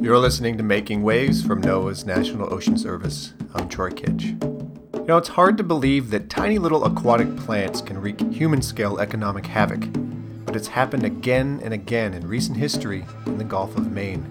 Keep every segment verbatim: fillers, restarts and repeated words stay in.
You're listening to Making Waves from NOAA's National Ocean Service. I'm Troy Kitch. You know, it's hard to believe that tiny little aquatic plants can wreak human-scale economic havoc, but it's happened again and again in recent history in the Gulf of Maine.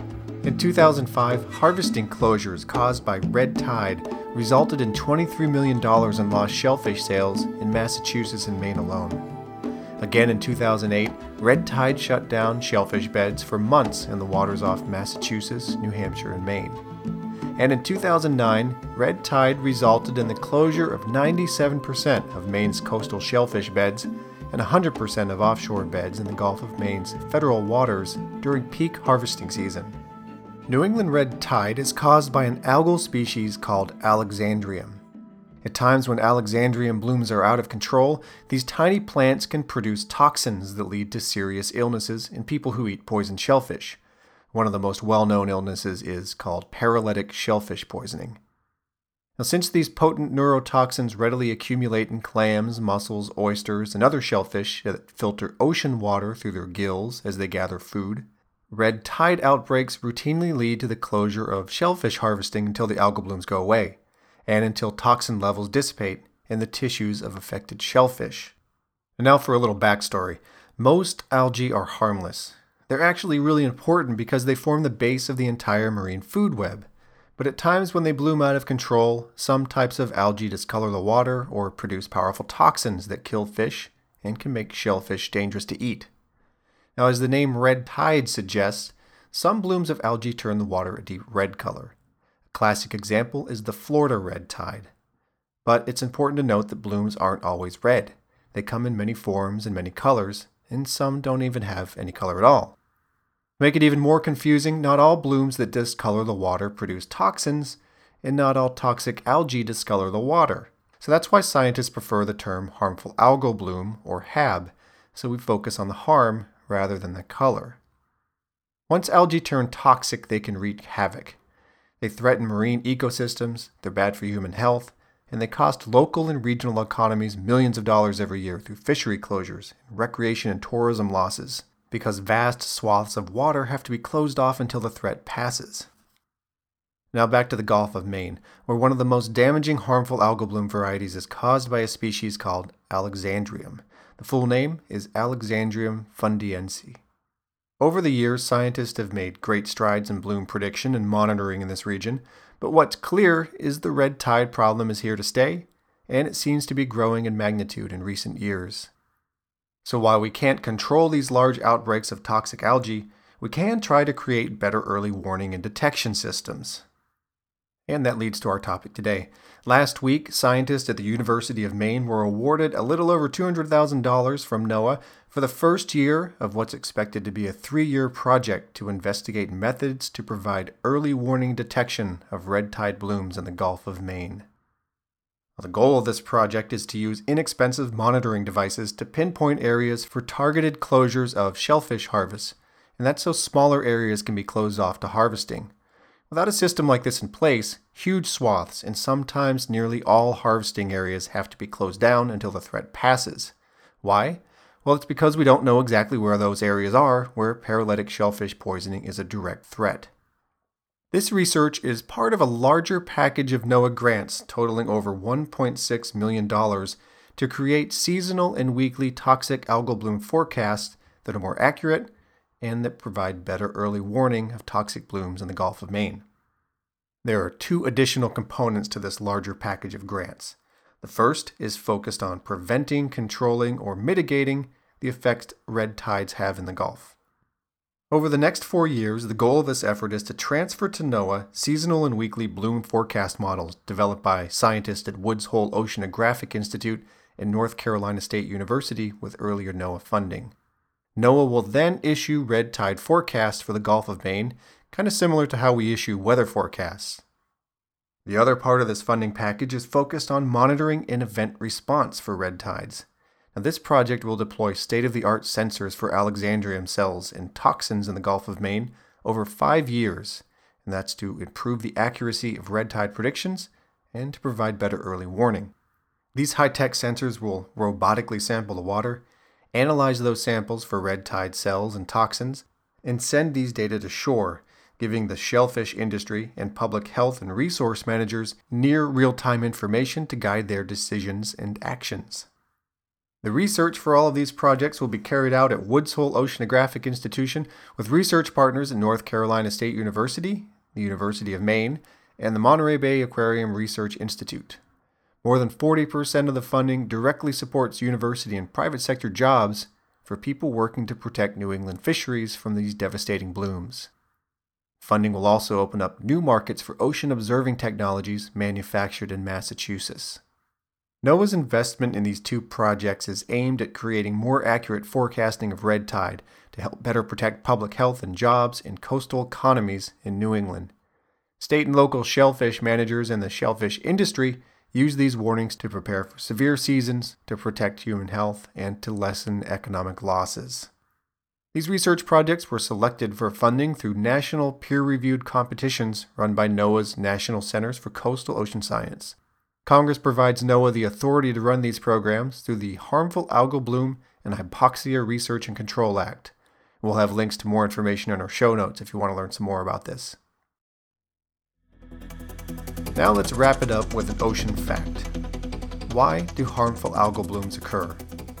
In two thousand five, harvesting closures caused by red tide resulted in twenty-three million dollars in lost shellfish sales in Massachusetts and Maine alone. Again in two thousand eight, red tide shut down shellfish beds for months in the waters off Massachusetts, New Hampshire, and Maine. And in two thousand nine, red tide resulted in the closure of ninety-seven percent of Maine's coastal shellfish beds and one hundred percent of offshore beds in the Gulf of Maine's federal waters during peak harvesting season. New England red tide is caused by an algal species called Alexandrium. At times when Alexandrium blooms are out of control, these tiny plants can produce toxins that lead to serious illnesses in people who eat poison shellfish. One of the most well-known illnesses is called paralytic shellfish poisoning. Now, since these potent neurotoxins readily accumulate in clams, mussels, oysters, and other shellfish that filter ocean water through their gills as they gather food, red tide outbreaks routinely lead to the closure of shellfish harvesting until the algal blooms go away, and until toxin levels dissipate in the tissues of affected shellfish. And now for a little backstory. Most algae are harmless. They're actually really important because they form the base of the entire marine food web. But at times when they bloom out of control, some types of algae discolor the water or produce powerful toxins that kill fish and can make shellfish dangerous to eat. Now, as the name red tide suggests, some blooms of algae turn the water a deep red color. A classic example is the Florida red tide. But it's important to note that blooms aren't always red. They come in many forms and many colors, and some don't even have any color at all. To make it even more confusing, not all blooms that discolor the water produce toxins, and not all toxic algae discolor the water. So that's why scientists prefer the term harmful algal bloom, or H A B, so we focus on the harm rather than the color. Once algae turn toxic, they can wreak havoc. They threaten marine ecosystems, they're bad for human health, and they cost local and regional economies millions of dollars every year through fishery closures, recreation and tourism losses, because vast swaths of water have to be closed off until the threat passes. Now back to the Gulf of Maine, where one of the most damaging harmful algal bloom varieties is caused by a species called Alexandrium. The full name is Alexandrium fundiense. Over the years, scientists have made great strides in bloom prediction and monitoring in this region, but what's clear is the red tide problem is here to stay, and it seems to be growing in magnitude in recent years. So while we can't control these large outbreaks of toxic algae, we can try to create better early warning and detection systems. And that leads to our topic today. Last week, scientists at the University of Maine were awarded a little over two hundred thousand dollars from NOAA for the first year of what's expected to be a three-year project to investigate methods to provide early warning detection of red tide blooms in the Gulf of Maine. Well, the goal of this project is to use inexpensive monitoring devices to pinpoint areas for targeted closures of shellfish harvests, and that's so smaller areas can be closed off to harvesting. Without a system like this in place, huge swaths and sometimes nearly all harvesting areas have to be closed down until the threat passes. Why? Well, it's because we don't know exactly where those areas are where paralytic shellfish poisoning is a direct threat. This research is part of a larger package of NOAA grants totaling over one point six million dollars to create seasonal and weekly toxic algal bloom forecasts that are more accurate and that provide better early warning of toxic blooms in the Gulf of Maine. There are two additional components to this larger package of grants. The first is focused on preventing, controlling, or mitigating the effects red tides have in the Gulf. Over the next four years, the goal of this effort is to transfer to NOAA seasonal and weekly bloom forecast models developed by scientists at Woods Hole Oceanographic Institute and North Carolina State University with earlier NOAA funding. NOAA will then issue red tide forecasts for the Gulf of Maine, kind of similar to how we issue weather forecasts. The other part of this funding package is focused on monitoring and event response for red tides. Now, this project will deploy state-of-the-art sensors for Alexandrium cells and toxins in the Gulf of Maine over five years, and that's to improve the accuracy of red tide predictions and to provide better early warning. These high-tech sensors will robotically sample the water, analyze those samples for red tide cells and toxins, and send these data to shore, giving the shellfish industry and public health and resource managers near real-time information to guide their decisions and actions. The research for all of these projects will be carried out at Woods Hole Oceanographic Institution with research partners at North Carolina State University, the University of Maine, and the Monterey Bay Aquarium Research Institute. More than forty percent of the funding directly supports university and private sector jobs for people working to protect New England fisheries from these devastating blooms. Funding will also open up new markets for ocean observing technologies manufactured in Massachusetts. NOAA's investment in these two projects is aimed at creating more accurate forecasting of red tide to help better protect public health and jobs in coastal economies in New England. State and local shellfish managers and the shellfish industry use these warnings to prepare for severe seasons, to protect human health, and to lessen economic losses. These research projects were selected for funding through national peer-reviewed competitions run by NOAA's National Centers for Coastal Ocean Science. Congress provides NOAA the authority to run these programs through the Harmful Algal Bloom and Hypoxia Research and Control Act. We'll have links to more information in our show notes if you want to learn some more about this. Now let's wrap it up with an ocean fact. Why do harmful algal blooms occur?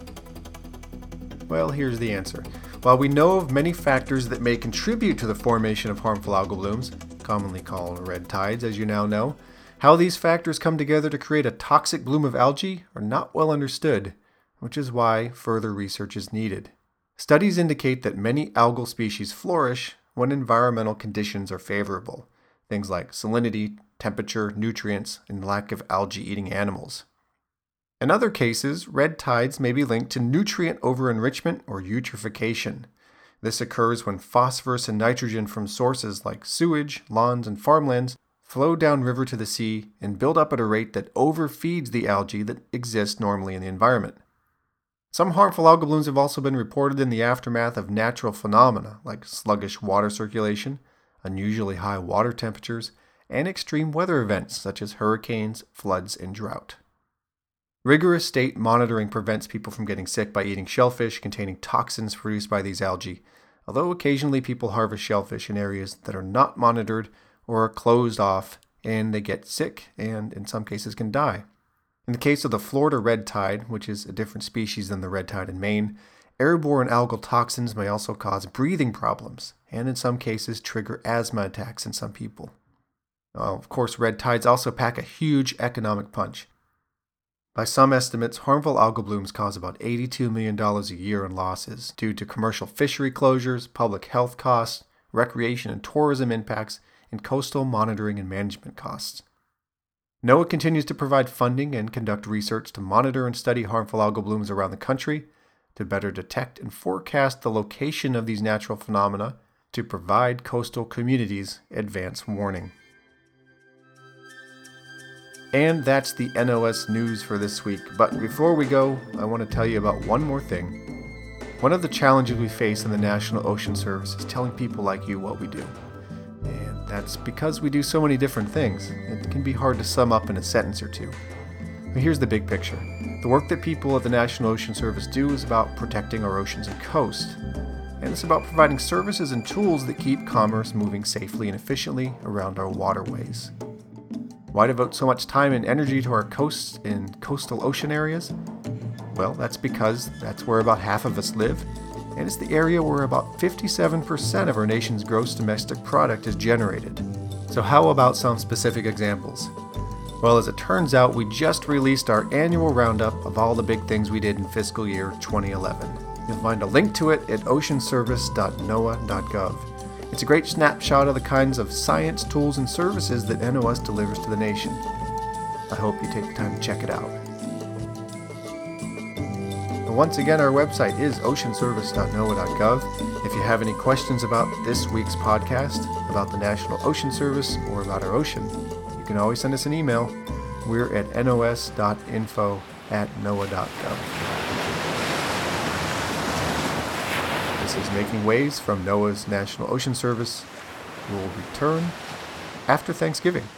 Well, here's the answer. While we know of many factors that may contribute to the formation of harmful algal blooms, commonly called red tides as you now know, how these factors come together to create a toxic bloom of algae are not well understood, which is why further research is needed. Studies indicate that many algal species flourish when environmental conditions are favorable, things like salinity, temperature, nutrients, and lack of algae-eating animals. In other cases, red tides may be linked to nutrient over-enrichment or eutrophication. This occurs when phosphorus and nitrogen from sources like sewage, lawns, and farmlands flow downriver to the sea and build up at a rate that overfeeds the algae that exists normally in the environment. Some harmful algal blooms have also been reported in the aftermath of natural phenomena like sluggish water circulation, unusually high water temperatures, and extreme weather events such as hurricanes, floods, and drought. Rigorous state monitoring prevents people from getting sick by eating shellfish containing toxins produced by these algae, although occasionally people harvest shellfish in areas that are not monitored or are closed off, and they get sick and, in some cases, can die. In the case of the Florida red tide, which is a different species than the red tide in Maine, airborne algal toxins may also cause breathing problems, and in some cases trigger asthma attacks in some people. Uh, of course, red tides also pack a huge economic punch. By some estimates, harmful algal blooms cause about eighty-two million dollars a year in losses due to commercial fishery closures, public health costs, recreation and tourism impacts, and coastal monitoring and management costs. NOAA continues to provide funding and conduct research to monitor and study harmful algal blooms around the country, to better detect and forecast the location of these natural phenomena, to provide coastal communities advance warning. And that's the N O S news for this week. But before we go, I want to tell you about one more thing. One of the challenges we face in the National Ocean Service is telling people like you what we do. And that's because we do so many different things. It can be hard to sum up in a sentence or two. But here's the big picture. The work that people at the National Ocean Service do is about protecting our oceans and coast. And it's about providing services and tools that keep commerce moving safely and efficiently around our waterways. Why devote so much time and energy to our coasts and coastal ocean areas? Well, that's because that's where about half of us live, and it's the area where about fifty-seven percent of our nation's gross domestic product is generated. So how about some specific examples? Well, as it turns out, we just released our annual roundup of all the big things we did in fiscal year twenty eleven. You'll find a link to it at ocean service dot noaa dot gov. It's a great snapshot of the kinds of science, tools, and services that N O S delivers to the nation. I hope you take the time to check it out. And once again, our website is ocean service dot noaa dot gov. If you have any questions about this week's podcast, about the National Ocean Service, or about our ocean, you can always send us an email. We're at nos dot info at noaa dot gov. This is Making Waves from NOAA's National Ocean Service. We'll return after Thanksgiving.